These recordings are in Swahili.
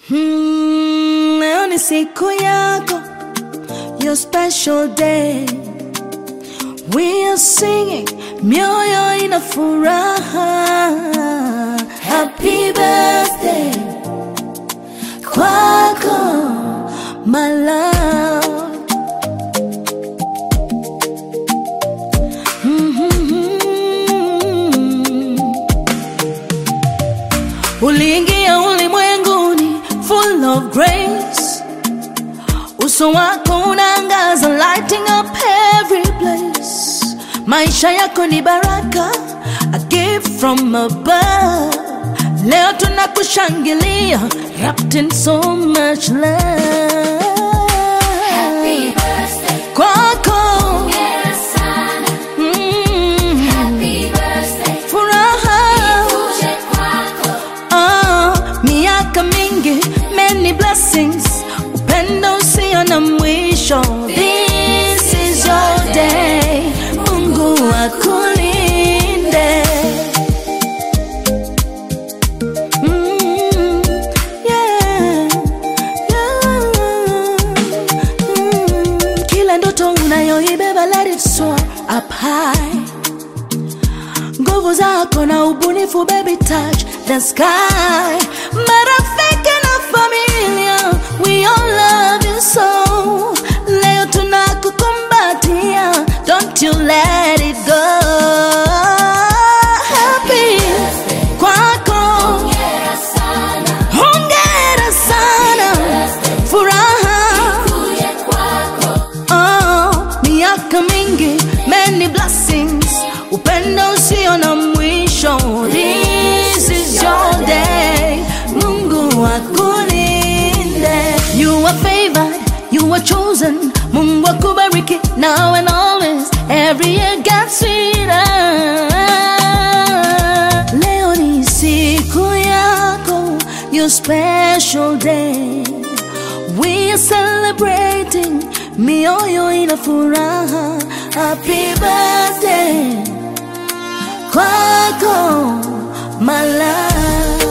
Leo ni siku yako, your special day. We are singing, mioyo ina furaha. Happy birthday kwako, my love. Uliingia ulimwenguni full of grace. Uso wako unaangaza, lighting up every place. Maisha yako ni baraka, a gift from above. Leo tunakushangilia, wrapped in so much love. Happy birthday kwako, hongera sana. Happy birthday furaha ikuje kwako. miaka mingi, many blessings, upendo usio na mwisho. This is your day, Mungu akulinde. Kila ndoto unayoibeba, let it soar up high. Nguvu zako na ubunifu, baby, touch the sky. Marafiki na familia, we all love you so. Leo tunakukumbatia, don't you let it go. Happy kwako, Hongera sana. hongera sana. Furaha Ikuje kwako. miaka mingi, many blessings, upendo usio na mwisho. This is your day, Mungu akulinde. You are favored, you are chosen. Mungu akubariki now and always, every year gets sweeter. Leo ni siku yako, your special day. We are celebrating, mioyo ina furaha. Happy birthday kwako, my love.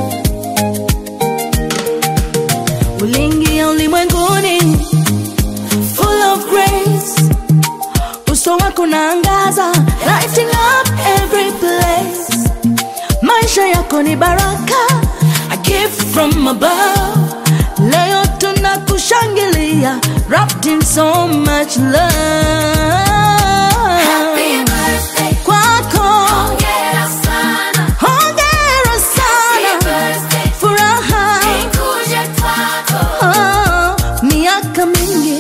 Uliingia ulimwenguni full of grace. Uso wako unaangaza, lighting up every place. Maisha yako ni baraka, a gift from above. Leo tunakushangilia, wrapped in so much love. Happy birthday kwako, hongera sana. hongera sana. Happy birthday Furaha ikuje kwako. miaka mingi,